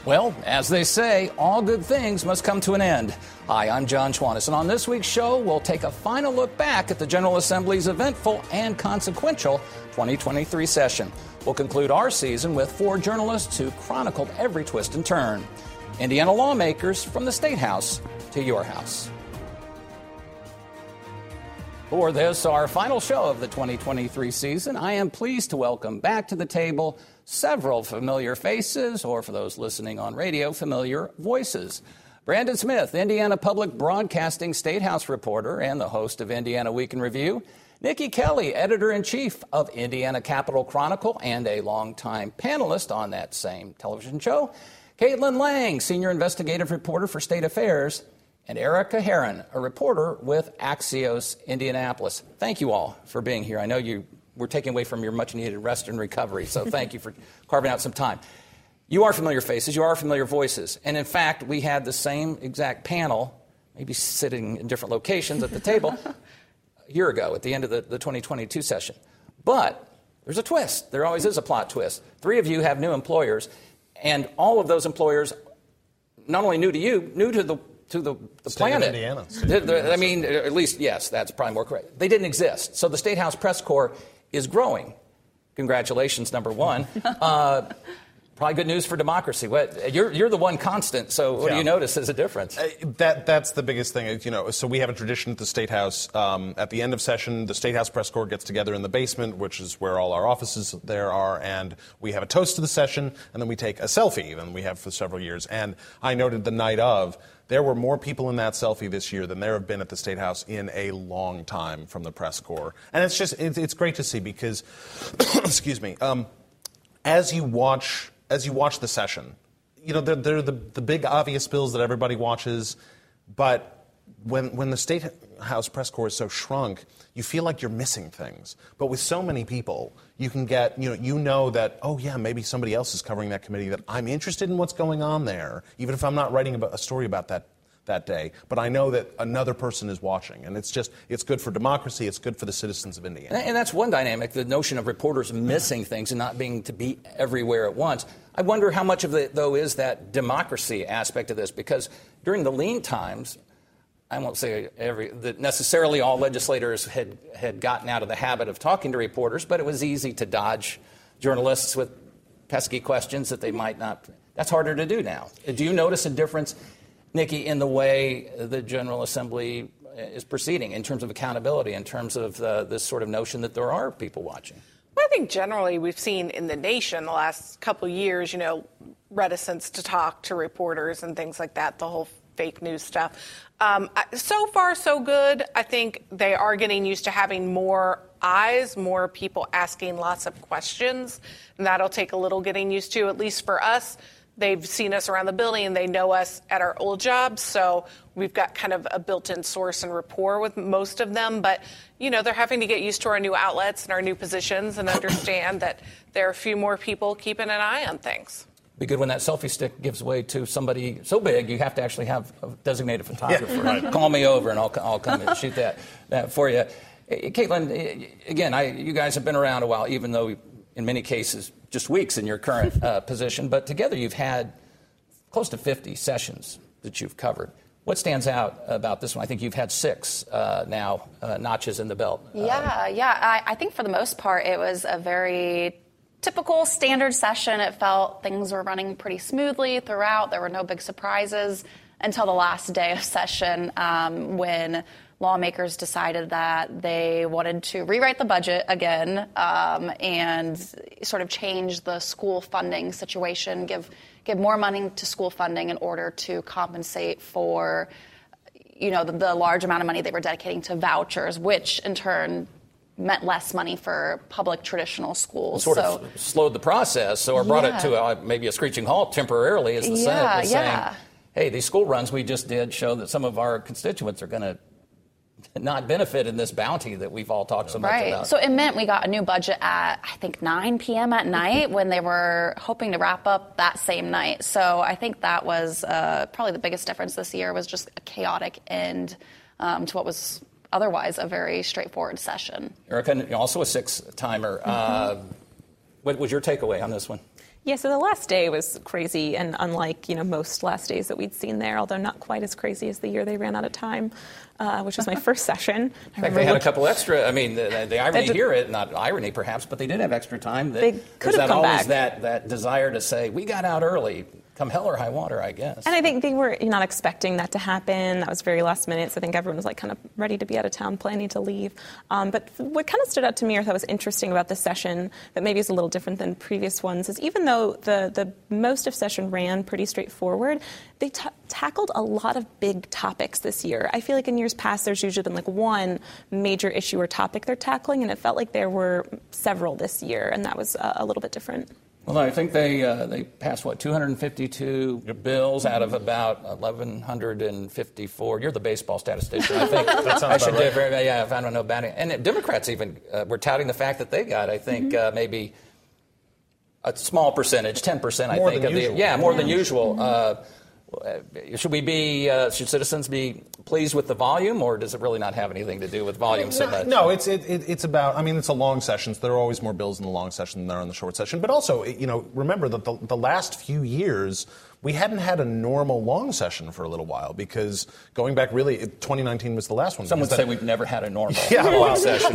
Well, as they say, all good things must come to an end. Hi, I'm John Schwantes, and on this week's show, we'll take a final look back at the General Assembly's eventful and consequential 2023 session. We'll conclude our season with 4 journalists who chronicled every twist and turn. Indiana lawmakers from the State House to your house. For this, our final show of the 2023 season, I am pleased to welcome back to the table several familiar faces, or for those listening on radio, familiar voices. Brandon Smith, Indiana Public Broadcasting State House reporter and the host of Indiana Week in Review. Nikki Kelly, editor-in-chief of Indiana Capitol Chronicle and a longtime panelist on that same television show. Caitlin Lang, senior investigative reporter for State Affairs. And Erica Herron, a reporter with Axios Indianapolis. Thank you all for being here. I know you were taken away from your much-needed rest and recovery, so thank you for carving out some time. You are familiar faces. You are familiar voices. And, in fact, we had the same exact panel, maybe sitting in different locations at the table, a year ago at the end of the 2022 session. But there's a twist. There always is a plot twist. 3 of you have new employers, and all of those employers, not only new to you, new to the planet. Indiana. I mean, at least, yes, that's probably more correct. They didn't exist. So the State House Press Corps is growing. Congratulations, number one. Probably good news for democracy. You're the one constant, so what do you notice as a difference? That's the biggest thing. So we have a tradition at the State House. At the end of session, the State House Press Corps gets together in the basement, which is where all our offices there are, and we have a toast to the session, and then we take a selfie, and we have for several years. And I noted the night of, there were more people in that selfie this year than there have been at the State House in a long time from the Press Corps. And it's great to see because, excuse me, as you watch the session, they're the big obvious bills that everybody watches, but when the State House Press Corps is so shrunk, you feel like you're missing things. But with so many people, you can get, that, oh yeah, maybe somebody else is covering that committee, that I'm interested in what's going on there, even if I'm not writing about a story about that day. But I know that another person is watching. And it's good for democracy. It's good for the citizens of Indiana. And that's one dynamic, the notion of reporters missing things and not being to be everywhere at once. I wonder how much of it, though, is that democracy aspect of this, because during the lean times, I won't say that necessarily all legislators had gotten out of the habit of talking to reporters, but it was easy to dodge journalists with pesky questions that they might not. That's harder to do now. Do you notice a difference, Nikki, in the way the General Assembly is proceeding in terms of accountability, in terms of this sort of notion that there are people watching? Well, I think generally we've seen in the nation the last couple of years, reticence to talk to reporters and things like that, the whole fake news stuff. So far, so good. I think they are getting used to having more eyes, more people asking lots of questions, and that'll take a little getting used to, at least for us. They've seen us around the building, and they know us at our old jobs, so we've got kind of a built-in source and rapport with most of them. But, they're having to get used to our new outlets and our new positions and understand that there are a few more people keeping an eye on things. Be good when that selfie stick gives way to somebody so big you have to actually have a designated photographer. Yeah, right. Call me over and I'll come and shoot that for you. Caitlin, again, you guys have been around a while, even though in many cases just weeks in your current position. But together you've had close to 50 sessions that you've covered. What stands out about this one? I think you've had 6 now notches in the belt. I think for the most part it was a very typical standard session. It felt things were running pretty smoothly throughout. There were no big surprises until the last day of session when lawmakers decided that they wanted to rewrite the budget again and sort of change the school funding situation, give more money to school funding in order to compensate for, the large amount of money they were dedicating to vouchers, which in turn meant less money for public traditional schools. Sort of slowed the process, or brought it to maybe a screeching halt temporarily, as the Senate was saying, hey, these school runs we just did show that some of our constituents are going to not benefit in this bounty that we've all talked so much about. So it meant we got a new budget at, I think, 9 p.m. at night when they were hoping to wrap up that same night. So I think that was probably the biggest difference this year, was just a chaotic end to what was otherwise a very straightforward session. Erica, also a 6-timer. What was your takeaway on this one? Yeah, so the last day was crazy and unlike, most last days that we'd seen there, although not quite as crazy as the year they ran out of time, which was my first session. In fact, they had a couple extra, the irony here, not irony perhaps, but they did have extra time. They could have come back. That desire to say, we got out early, come hell or high water, I guess. And I think they were not expecting that to happen. That was very last minute, so I think everyone was kind of ready to be out of town, planning to leave. But what kind of stood out to me or thought was interesting about this session that maybe is a little different than previous ones is even though the most of session ran pretty straightforward, they tackled a lot of big topics this year. I feel like in years past there's usually been one major issue or topic they're tackling, and it felt like there were several this year, and that was a little bit different. Well, I think they passed, 252 bills out of about 1,154. You're the baseball statistician, I think. That sounds about right. Yeah, I don't know about it. And Democrats even were touting the fact that they got, I think, maybe a small percentage, 10%, I think. More than usual. Should citizens be pleased with the volume, or does it really not have anything to do with volume so much? No, it's about, it's a long session, so there are always more bills in the long session than there are in the short session. But also, remember that the last few years, we hadn't had a normal long session for a little while because going back 2019 was the last one. Some would say we've never had a normal long session. But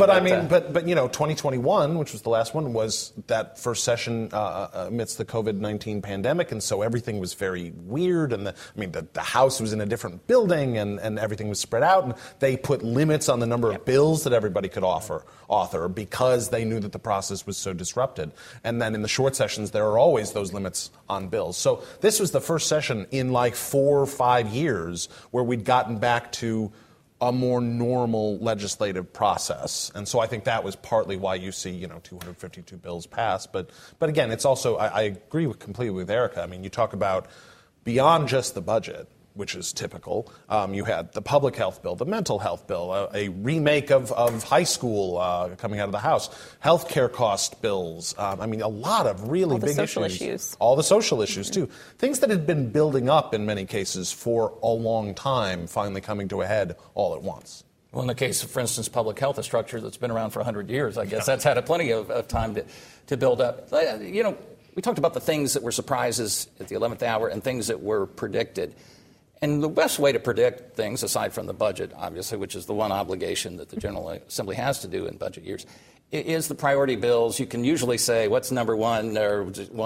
2021, which was the last one, was that first session amidst the COVID-19 pandemic, and so everything was very weird. And the House was in a different building, and everything was spread out, and they put limits on the number of bills that everybody could author because they knew that the process was so disrupted. And then in the short sessions, there are always those limits on bills. So this was the first session in 4 or 5 years where we'd gotten back to a more normal legislative process. And so I think that was partly why you see, 252 bills passed. But again, it's also, I agree completely with Erica. You talk about beyond just the budget, which is typical. You had the public health bill, the mental health bill, a remake of high school coming out of the House, health care cost bills. A lot of really big issues. All the social issues, too. Things that had been building up in many cases for a long time, finally coming to a head all at once. Well, in the case of, for instance, public health, a structure that's been around for 100 years, I guess that's had plenty of time to build up. We talked about the things that were surprises at the 11th hour and things that were predicted. And the best way to predict things, aside from the budget, obviously, which is the one obligation that the General Assembly has to do in budget years, is the priority bills. You can usually say what's number one or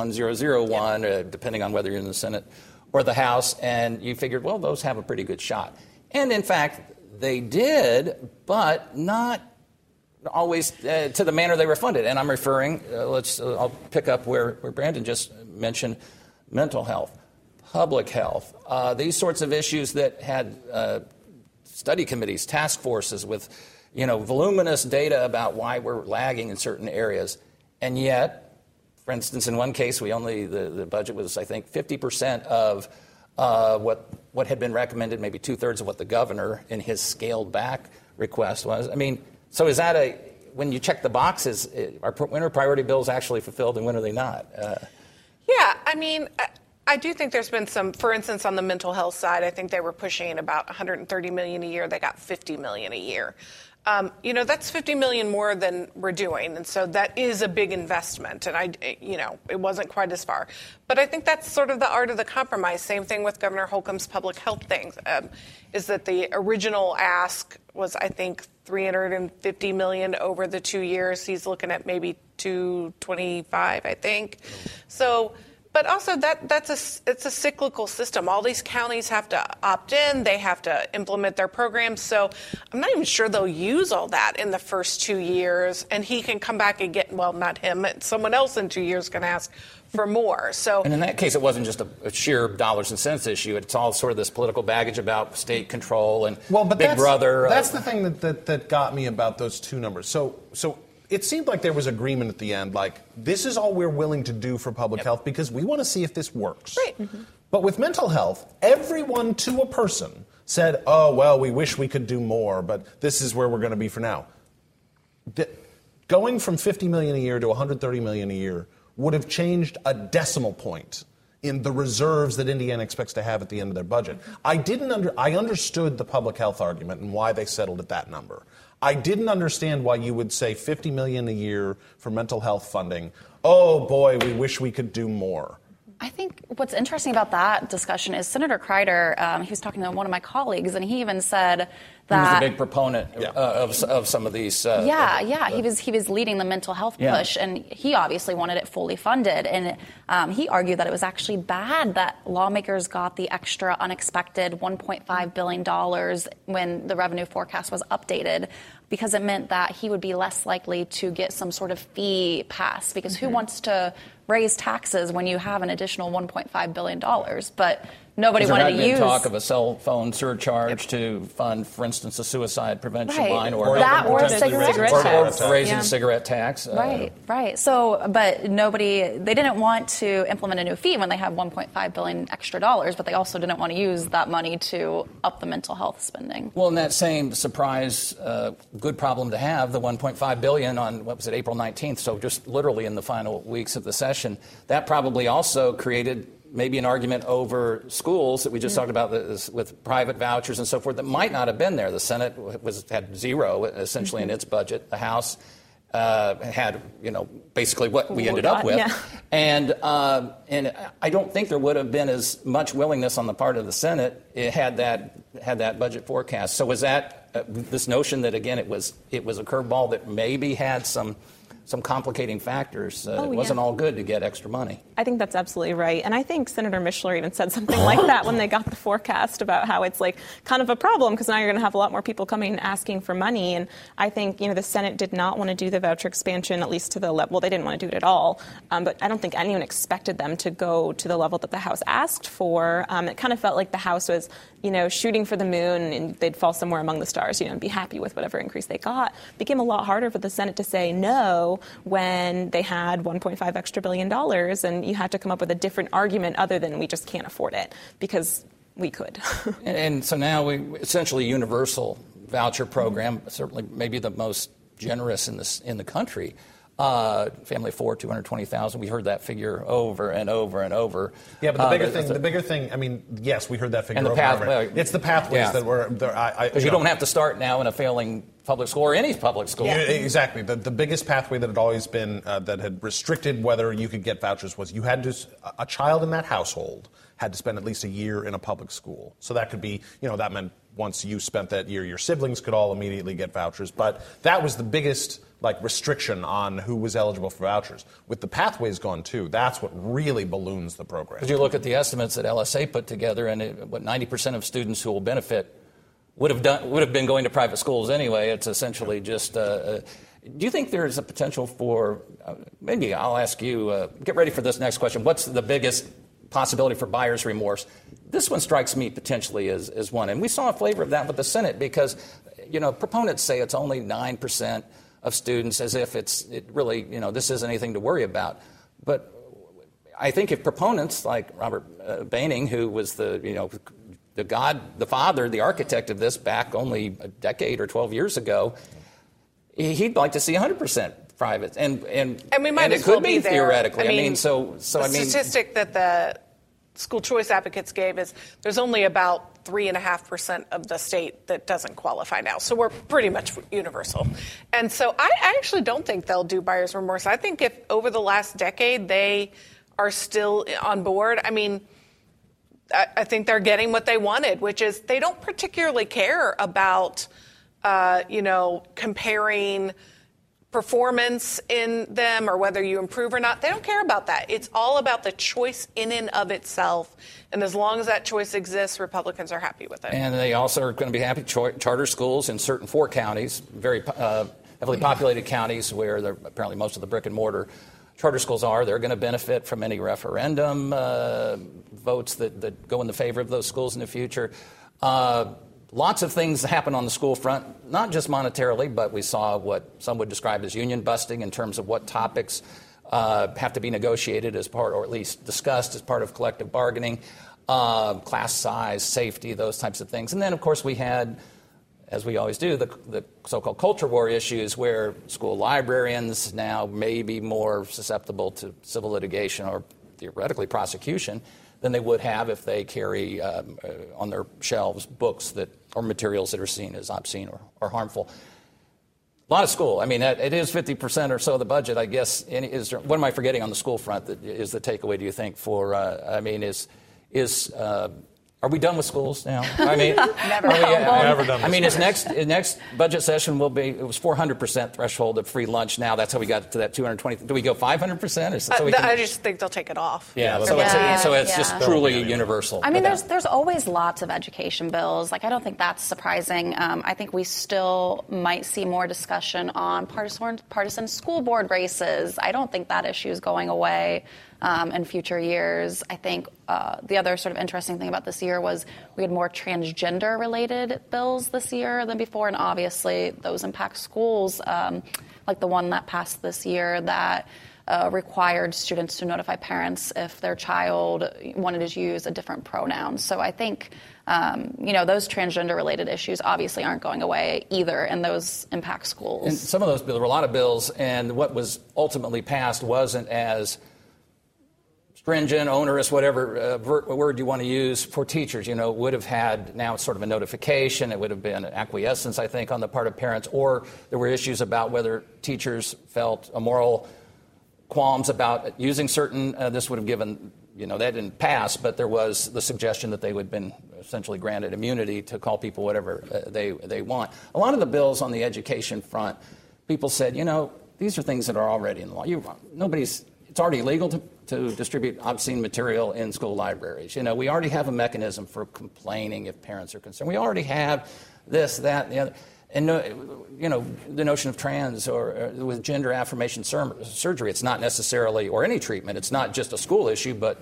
1001, depending on whether you're in the Senate or the House, and you figured, well, those have a pretty good shot. And, in fact, they did, but not always to the manner they were funded. And I'm referring, I'll pick up where Brandon just mentioned mental health. Public health, these sorts of issues that had study committees, task forces with, voluminous data about why we're lagging in certain areas. And yet, for instance, in one case, the budget was, I think, 50% of what had been recommended, maybe 2/3 of what the governor in his scaled back request was. So is that when you check the boxes, when are priority bills actually fulfilled and when are they not? I do think there's been some, for instance, on the mental health side, I think they were pushing about $130 million a year. They got $50 million a year. That's $50 million more than we're doing. And so that is a big investment. And it wasn't quite as far. But I think that's sort of the art of the compromise. Same thing with Governor Holcomb's public health things, is that the original ask was, I think, $350 million over the 2 years. He's looking at maybe $225, I think. So, but also it's a cyclical system. All these counties have to opt in. They have to implement their programs. So I'm not even sure they'll use all that in the first 2 years. And he can come back and not him, someone else in 2 years can ask for more. So, and in that case, it wasn't just a sheer dollars and cents issue. It's all sort of this political baggage about state control and Big Brother. That's the thing that got me about those two numbers. So it seemed like there was agreement at the end, this is all we're willing to do for public health because we want to see if this works. Right. Mm-hmm. But with mental health, everyone to a person said, oh, well, we wish we could do more, but this is where we're going to be for now. Going from $50 million a year to $130 million a year would have changed a decimal point in the reserves that Indiana expects to have at the end of their budget. I understood the public health argument and why they settled at that number. I didn't understand why you would say $50 million a year for mental health funding. Oh boy, we wish we could do more. I think what's interesting about that discussion is Senator Crider, he was talking to one of my colleagues, and he even said that... He was a big proponent of some of these... He was leading the mental health push, and he obviously wanted it fully funded. And he argued that it was actually bad that lawmakers got the extra unexpected $1.5 billion when the revenue forecast was updated, because it meant that he would be less likely to get some sort of fee passed, because who wants to raise taxes when you have an additional $1.5 billion? But nobody wanted to use... There had been talk of a cell phone surcharge to fund, for instance, a suicide prevention line, or a cigarette tax. Or raising cigarette tax. Right. So, but they didn't want to implement a new fee when they have $1.5 billion extra dollars, but they also didn't want to use that money to up the mental health spending. Well, in that same surprise, good problem to have, the $1.5 billion on, April 19th, so just literally in the final weeks of the session, that probably also created maybe an argument over schools that we just talked about with private vouchers and so forth that might not have been there. The Senate had zero essentially in its budget. The House had basically what we ended up with, and I don't think there would have been as much willingness on the part of the Senate had that budget forecast. So was that this notion that again it was a curveball that maybe had some complicating factors. It wasn't all good to get extra money. I think that's absolutely right. And I think Senator Mishler even said something like that when they got the forecast about how it's like kind of a problem because now you're going to have a lot more people coming asking for money. And I think, the Senate did not want to do the voucher expansion, at least to the level. Well, they didn't want to do it at all. But I don't think anyone expected them to go to the level that the House asked for. It kind of felt like the House was, shooting for the moon and they'd fall somewhere among the stars, and be happy with whatever increase they got. It became a lot harder for the Senate to say no when they had $1.5 extra billion, and you had to come up with a different argument other than we just can't afford it because we could. and so now we essentially universal voucher program, certainly maybe the most generous in the country. Family of four, 220,000. We heard that figure over and over and over. Yeah, but the bigger thing. I mean, yes, we heard that figure over and over. It's the pathways that were there. Because you don't have to start now in a failing public school or any public school. Yeah, exactly. The biggest pathway that had always been that had restricted whether you could get vouchers was you had to a child in that household had to spend at least a year in a public school. So that could be, that meant once you spent that year, your siblings could all immediately get vouchers. But that was the biggest restriction on who was eligible for vouchers. With the pathways gone too, that's what really balloons the program. Because you look at the estimates that LSA put together, and 90% of students who will benefit would have been going to private schools anyway. It's essentially just. Do you think there is a potential for? Maybe I'll ask you. Get ready for this next question. What's the biggest possibility for buyer's remorse? This one strikes me potentially as one, and we saw a flavor of that with the Senate because, proponents say it's only 9% of students, as if it really, this isn't anything to worry about. But I think if proponents like Robert Boehning, who was the father, the architect of this back only a decade or 12 years ago, he'd like to see 100% private, and we might and as it could well be there. theoretically. The statistic that the school choice advocates gave is there's only about 3.5% of the state that doesn't qualify now. So we're pretty much universal. And so I actually don't think they'll do buyer's remorse. I think if over the last decade they are still on board, I think they're getting what they wanted, which is they don't particularly care about, comparing performance in them or whether you improve or not. They don't care about that. It's all about the choice in and of itself. And as long as that choice exists, Republicans are happy with it. And they also are going to be happy. Charter schools in certain 4 counties, very heavily populated counties where apparently most of the brick and mortar charter schools are, they're going to benefit from any referendum votes that go in the favor of those schools in the future. Lots of things happen on the school front, not just monetarily, but we saw what some would describe as union busting in terms of what topics have to be negotiated as part, or at least discussed as part of collective bargaining, class size, safety, those types of things. And then, of course, we had, as we always do, the so-called culture war issues where school librarians now may be more susceptible to civil litigation or theoretically prosecution than they would have if they carry on their shelves books or materials that are seen as obscene or harmful. A lot of school. I mean, it is 50% or so of the budget, I guess. What am I forgetting on the school front that is the takeaway, do you think, for, are we done with schools now? I mean, never done with I mean, next budget session will be, it was 400% threshold of free lunch. Now that's how we got to that 220. Do we go 500%? I just think they'll take it off. Yeah, so it's just truly universal. I mean, there's always lots of education bills. Like, I don't think that's surprising. I think we still might see more discussion on partisan school board races. I don't think that issue is going away in future years. I think the other sort of interesting thing about this year was we had more transgender-related bills this year than before, and obviously those impact schools, like the one that passed this year that required students to notify parents if their child wanted to use a different pronoun. So I think, those transgender-related issues obviously aren't going away either, and those impact schools. And some of those bills, there were a lot of bills, and what was ultimately passed wasn't as stringent, onerous, whatever word you want to use for teachers, would have had now sort of a notification. It would have been acquiescence, I think, on the part of parents, or there were issues about whether teachers felt a moral qualms about using certain, this would have given, that didn't pass, but there was the suggestion that they would have been essentially granted immunity to call people whatever they want. A lot of the bills on the education front, people said, these are things that are already in the law. It's already illegal to distribute obscene material in school libraries. We already have a mechanism for complaining if parents are concerned. We already have this, that, and the other. And, the notion of trans or with gender affirmation surgery, it's not necessarily, or any treatment, it's not just a school issue, but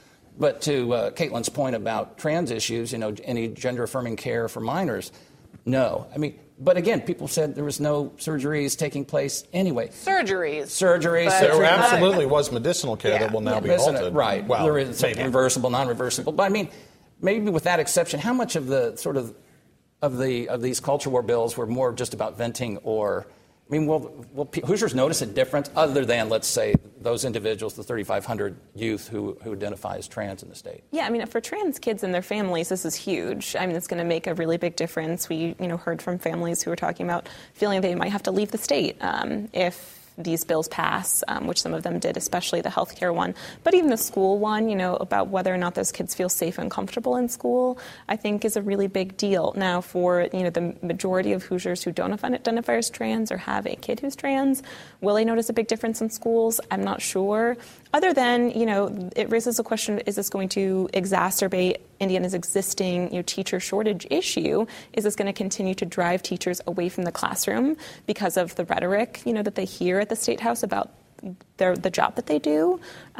to Caitlin's point about trans issues, any gender-affirming care for minors, no. I mean, but again, people said there was no surgeries taking place anyway. Surgeries. There absolutely was medicinal care that will now be halted. Right. Well, there is reversible, non-reversible. But I mean, maybe with that exception, how much of the sort of these culture war bills were more just about venting, or I mean, will Hoosiers notice a difference other than, let's say, those individuals, the 3,500 youth who identify as trans in the state? Yeah, I mean, for trans kids and their families, this is huge. I mean, it's going to make a really big difference. We, heard from families who were talking about feeling they might have to leave the state if these bills pass, which some of them did, especially the healthcare one. But even the school one, about whether or not those kids feel safe and comfortable in school, I think is a really big deal. Now, for, the majority of Hoosiers who don't identify as trans or have a kid who's trans, will they notice a big difference in schools? I'm not sure. Other than, it raises a question, is this going to exacerbate Indiana's existing teacher shortage issue? Is this going to continue to drive teachers away from the classroom because of the rhetoric, that they hear at the State House about the job that they do?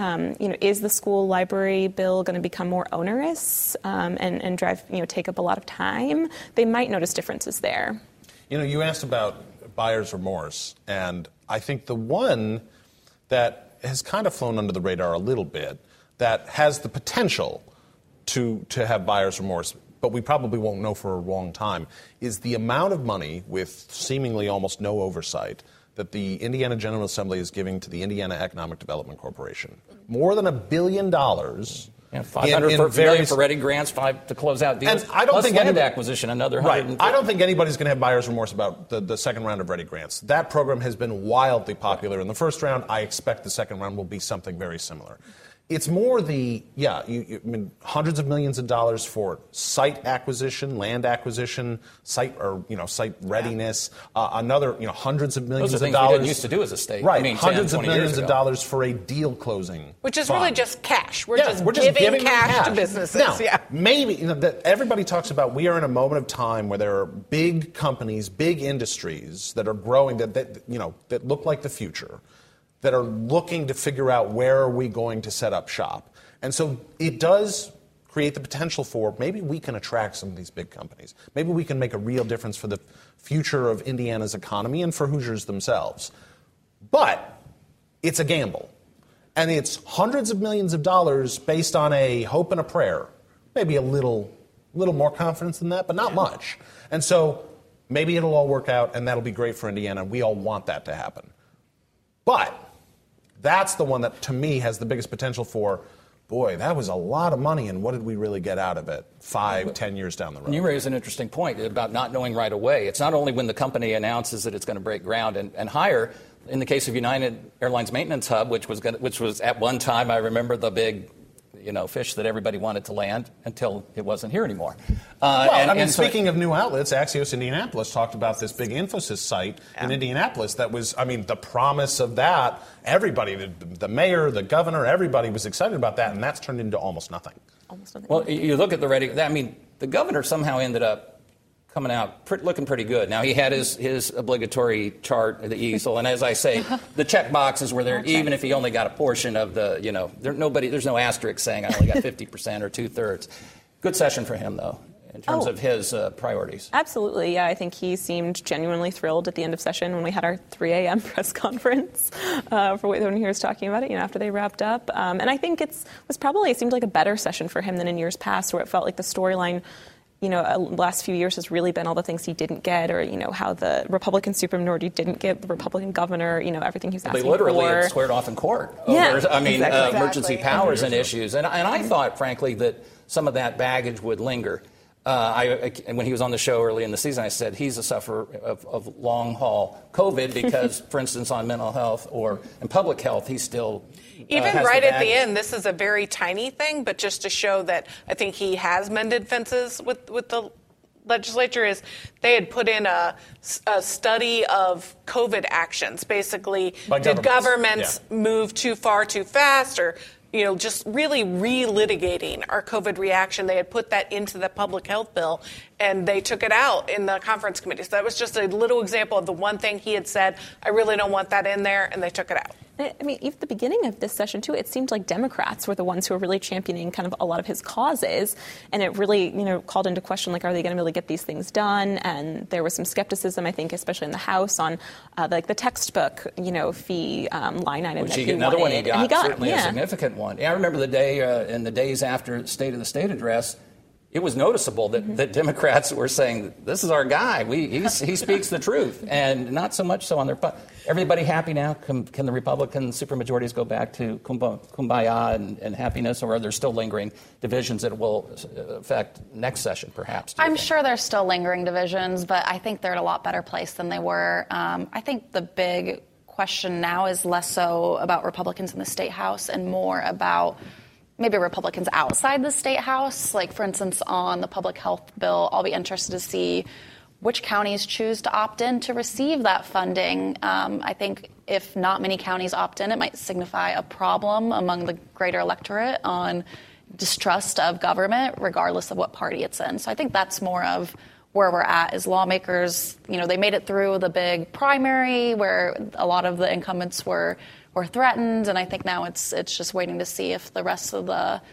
Is the school library bill going to become more onerous and drive, take up a lot of time? They might notice differences there. You asked about buyer's remorse, and I think the one that has kind of flown under the radar a little bit, that has the potential to have buyer's remorse, but we probably won't know for a long time, is the amount of money with seemingly almost no oversight that the Indiana General Assembly is giving to the Indiana Economic Development Corporation. More than $1 billion. Yeah, $500 million for ready grants, $5 to close out deals. And I don't think land acquisition, another $100. Right. I don't think anybody's going to have buyer's remorse about the second round of ready grants. That program has been wildly popular in the first round. I expect the second round will be something very similar. It's more hundreds of millions of dollars for site acquisition, land acquisition, site readiness. Another, hundreds of millions of dollars. Those are things we didn't used to do as a state. Right, hundreds of millions of dollars for a deal closing. Which is fund. Really just cash. We're just giving cash to businesses. Now, maybe everybody talks about we are in a moment of time where there are big companies, big industries that are growing that look like the future, that are looking to figure out where are we going to set up shop. And so it does create the potential for maybe we can attract some of these big companies. Maybe we can make a real difference for the future of Indiana's economy and for Hoosiers themselves. But it's a gamble. And it's hundreds of millions of dollars based on a hope and a prayer. Maybe a little more confidence than that, but not much. And so maybe it'll all work out, and that'll be great for Indiana. We all want that to happen. But that's the one that, to me, has the biggest potential for boy, that was a lot of money, and what did we really get out of it 5, 10 years down the road? And you raise an interesting point about not knowing right away. It's not only when the company announces that it's going to break ground and hire. In the case of United Airlines Maintenance Hub, which was at one time, I remember, the big fish that everybody wanted to land until it wasn't here anymore. Speaking of new outlets, Axios Indianapolis talked about this big Infosys site in Indianapolis that was, the promise of that, everybody, the mayor, the governor, everybody was excited about that, and that's turned into almost nothing. Well, you look at the governor somehow ended up coming out looking pretty good. Now, he had his obligatory chart, the easel, and as I say, the check boxes were there, even if he only got a portion of the, there's no asterisk saying I only got 50% or 2/3. Good session for him, though, in terms of his priorities. Absolutely, yeah. I think he seemed genuinely thrilled at the end of session when we had our 3 a.m. press conference for when he was talking about it, after they wrapped up. And I think it seemed like a better session for him than in years past, where it felt like the storyline last few years has really been all the things he didn't get, or, how the Republican superminority didn't get the Republican governor, everything he was asking for. They literally had squared off in court over, emergency powers and issues. And I thought, frankly, that some of that baggage would linger. When he was on the show early in the season, I said he's a sufferer of long-haul COVID because, for instance, on mental health and public health, he's still even right at the end. This is a very tiny thing, but just to show that I think he has mended fences with the legislature is they had put in a study of COVID actions. Basically, did governments move too far too fast, or just really relitigating our COVID reaction. They had put that into the public health bill, and they took it out in the conference committee. So that was just a little example of the one thing he had said, I really don't want that in there, and they took it out. Even at the beginning of this session, too, it seemed like Democrats were the ones who were really championing kind of a lot of his causes. And it really, called into question, are they going to be able to get these things done? And there was some skepticism, I think, especially in the House on the textbook, fee line item. Which another one he got, certainly a significant one. I remember the day in the days after State of the State address, it was noticeable that Democrats were saying, this is our guy. He speaks the truth. And not so much so on their part. Everybody happy now? Can the Republican supermajorities go back to kumbaya and happiness, or are there still lingering divisions that will affect next session, perhaps? I'm sure there's still lingering divisions, but I think they're in a lot better place than they were. I think the big question now is less so about Republicans in the State House and more about maybe Republicans outside the State House. Like, for instance, on the public health bill, I'll be interested to see which counties choose to opt in to receive that funding. I think if not many counties opt in, it might signify a problem among the greater electorate on distrust of government, regardless of what party it's in. So I think that's more of where we're at as lawmakers. They made it through the big primary where a lot of the incumbents were threatened, and I think now it's just waiting to see if the rest of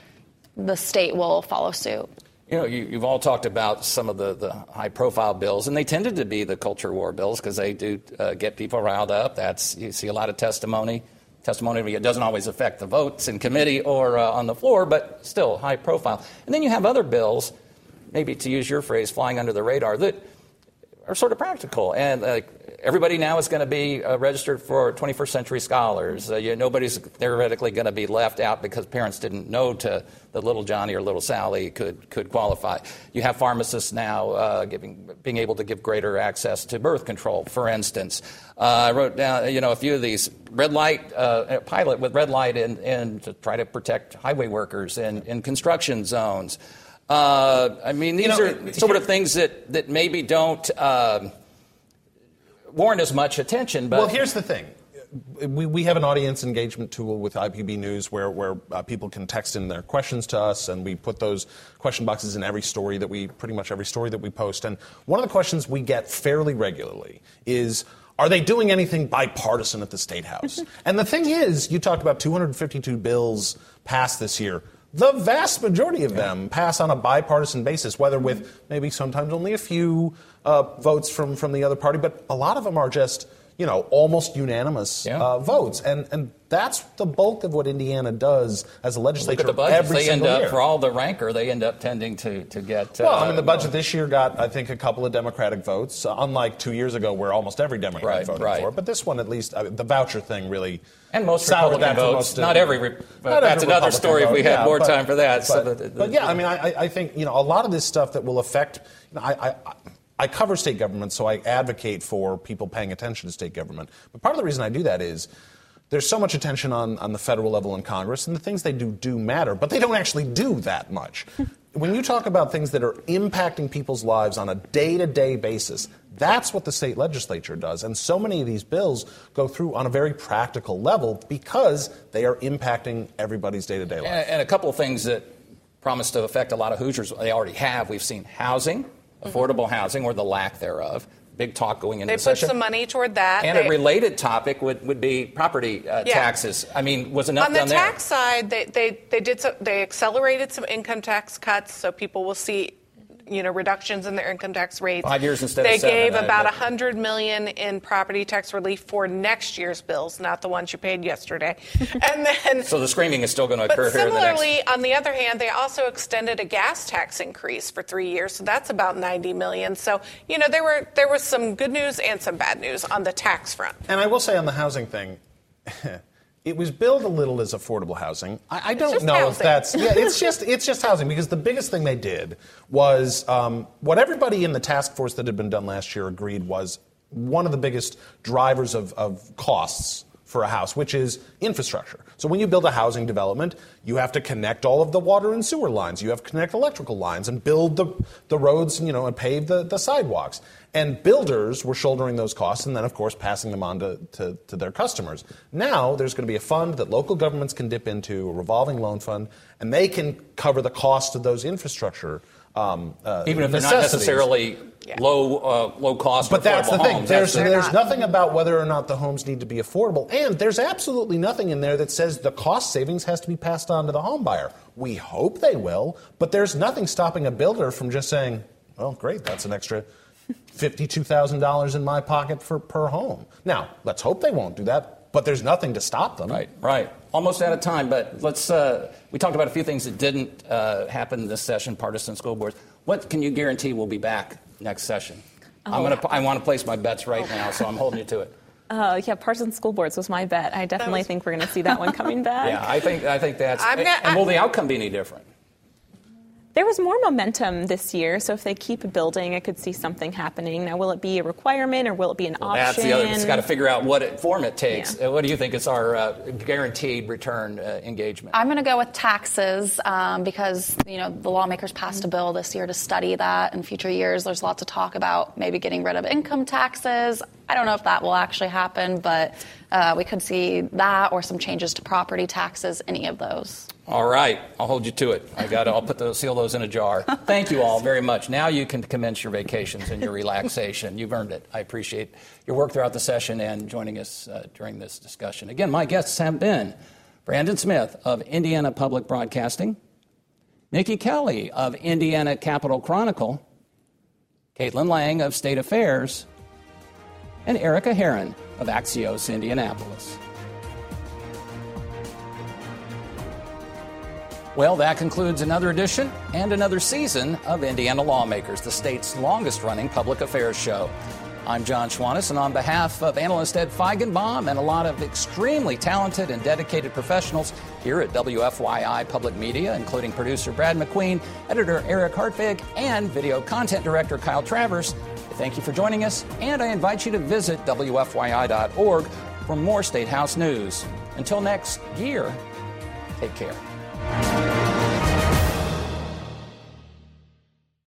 the state will follow suit. You've all talked about some of the high-profile bills, and they tended to be the culture war bills because they do get people riled up. You see a lot of testimony. It doesn't always affect the votes in committee or on the floor, but still high profile. And then you have other bills, maybe to use your phrase, flying under the radar, that are sort of practical. And everybody now is going to be registered for 21st Century Scholars. Nobody's theoretically going to be left out because parents didn't know that little Johnny or little Sally could qualify. You have pharmacists now being able to give greater access to birth control, for instance. I wrote down a few of these. Red light, pilot with red light in to try to protect highway workers in construction zones. These are sort of things that maybe don't warrant as much attention. But well, here's the thing. We have an audience engagement tool with IPB News where people can text in their questions to us, and we put those question boxes in pretty much every story that we post. And one of the questions we get fairly regularly is, are they doing anything bipartisan at the State House? And the thing is, you talked about 252 bills passed this year. The vast majority of them pass on a bipartisan basis, whether with maybe sometimes only a few votes from the other party, but a lot of them are just almost unanimous votes. And that's the bulk of what Indiana does as a legislature. Look at the budgets. Every they end single up, year. for all the rancor, they end up tending to get... the budget this year got, I think, a couple of Democratic votes, unlike 2 years ago where almost every Democrat voted for it. But this one, at least, the voucher thing really... And most Republican votes. Not every... That's another story if we had more time for that. I think, a lot of this stuff that will affect... I cover state government, so I advocate for people paying attention to state government. But part of the reason I do that is there's so much attention on the federal level in Congress, and the things they do matter, but they don't actually do that much. When you talk about things that are impacting people's lives on a day-to-day basis, that's what the state legislature does. And so many of these bills go through on a very practical level because they are impacting everybody's day-to-day life. And a couple of things that promise to affect a lot of Hoosiers, they already have. We've seen housing. Affordable housing, or the lack thereof. Big talk going into the session. They put some money toward that. And a related topic would be property taxes. I mean, was enough done there? On the tax side, they accelerated some income tax cuts, so people will see reductions in their income tax rates. 5 years instead of 7. They gave about $100 million in property tax relief for next year's bills, not the ones you paid yesterday. And then, so the screaming is still going to occur here. But similarly, on the other hand, they also extended a gas tax increase for 3 years, so that's about $90 million. So there was some good news and some bad news on the tax front. And I will say on the housing thing. It was billed a little as affordable housing. I don't know housing. If that's... Yeah, it's just housing, because the biggest thing they did was what everybody in the task force that had been done last year agreed was one of the biggest drivers of costs for a house, which is infrastructure. So when you build a housing development, you have to connect all of the water and sewer lines. You have to connect electrical lines and build the roads, and pave the sidewalks. And builders were shouldering those costs and then, of course, passing them on to their customers. Now there's going to be a fund that local governments can dip into, a revolving loan fund, and they can cover the cost of those infrastructure even if they're not necessarily low cost. But that's the thing. Homes. There's nothing about whether or not the homes need to be affordable, and there's absolutely nothing in there that says the cost savings has to be passed on to the home buyer. We hope they will, but there's nothing stopping a builder from just saying, "Oh, great, that's an extra $52,000 in my pocket per home." Now, let's hope they won't do that, but there's nothing to stop them. Right. Almost out of time, but let's. We talked about a few things that didn't happen this session. Partisan school boards. What can you guarantee will be back next session? I want to place my bets right now, so I'm holding you to it. Partisan school boards was my bet. I definitely think we're going to see that one coming back. Yeah, I think that's. And will the outcome be any different? There was more momentum this year, so if they keep building, I could see something happening. Now, will it be a requirement or will it be an option? That's the other. It's got to figure out what form it takes. Yeah. What do you think is our guaranteed return engagement? I'm going to go with taxes because the lawmakers passed a bill this year to study that in future years. There's lots of talk about maybe getting rid of income taxes. I don't know if that will actually happen, but we could see that or some changes to property taxes, any of those. All right. I'll hold you to it. I'll seal those in a jar. Thank you all very much. Now you can commence your vacations and your relaxation. You've earned it. I appreciate your work throughout the session and joining us during this discussion. Again, my guests have been Brandon Smith of Indiana Public Broadcasting, Nikki Kelly of Indiana Capitol Chronicle, Caitlin Lang of State Affairs, and Erica Herron of Axios Indianapolis. Well, that concludes another edition and another season of Indiana Lawmakers, the state's longest-running public affairs show. I'm John Schwantes, and on behalf of analyst Ed Feigenbaum and a lot of extremely talented and dedicated professionals here at WFYI Public Media, including producer Brad McQueen, editor Eric Hartvig, and video content director Kyle Travers, I thank you for joining us, and I invite you to visit WFYI.org for more State House news. Until next year, take care.